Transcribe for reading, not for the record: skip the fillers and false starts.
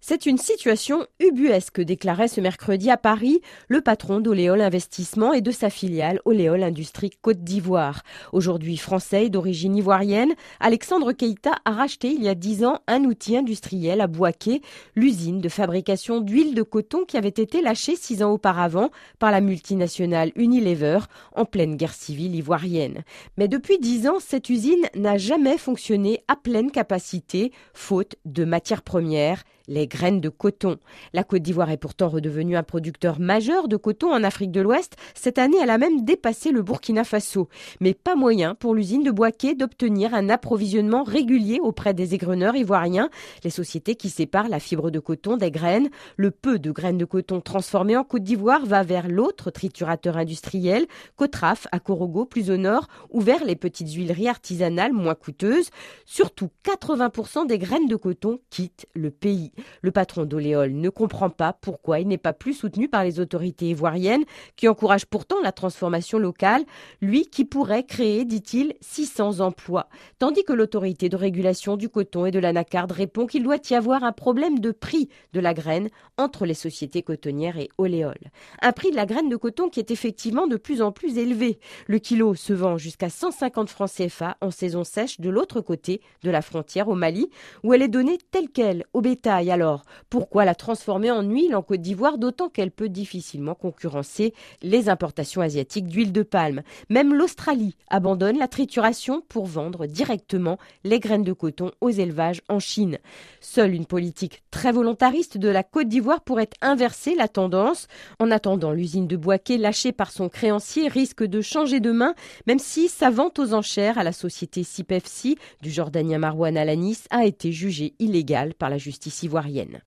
C'est une situation ubuesque, déclarait ce mercredi à Paris le patron d'Oléol Investissement et de sa filiale Oléol Industrie Côte d'Ivoire. Aujourd'hui français et d'origine ivoirienne, Alexandre Keïta a racheté il y a 10 ans un outil industriel à Bouaké, l'usine de fabrication d'huile de coton qui avait été lâchée 6 ans auparavant par la multinationale Unilever en pleine guerre civile ivoirienne. Mais depuis 10 ans, cette usine n'a jamais fonctionné à pleine capacité, faute de matières premières, les graines de coton. La Côte d'Ivoire est pourtant redevenue un producteur majeur de coton en Afrique de l'Ouest. Cette année, elle a même dépassé le Burkina Faso. Mais pas moyen pour l'usine de Bouaké d'obtenir un approvisionnement régulier auprès des égreneurs ivoiriens, les sociétés qui séparent la fibre de coton des graines. Le peu de graines de coton transformées en Côte d'Ivoire va vers l'autre triturateur industriel, Cotraf, à Korogo, plus au nord, ou vers les petites huileries artisanales moins coûteuses. Surtout, 80% des graines de coton quittent le pays. Le patron d'Oléol ne comprend pas pourquoi il n'est pas plus soutenu par les autorités ivoiriennes qui encouragent pourtant la transformation locale, lui qui pourrait créer, dit-il, 600 emplois. Tandis que l'autorité de régulation du coton et de l'anacarde répond qu'il doit y avoir un problème de prix de la graine entre les sociétés cotonnières et Oléol. Un prix de la graine de coton qui est effectivement de plus en plus élevé. Le kilo se vend jusqu'à 150 francs CFA en saison sèche de l'autre côté de la frontière au Mali, où elle est donnée telle qu'elle, au bétail. Alors, pourquoi la transformer en huile en Côte d'Ivoire, d'autant qu'elle peut difficilement concurrencer les importations asiatiques d'huile de palme. Même l'Australie abandonne la trituration pour vendre directement les graines de coton aux élevages en Chine. Seule une politique très volontariste de la Côte d'Ivoire pourrait inverser la tendance. En attendant, l'usine de Bouaké, lâchée par son créancier, risque de changer de main, même si sa vente aux enchères à la société CIPEFC du Jordanien Marouane Alanis a été jugée illégale par la justice ivoirienne.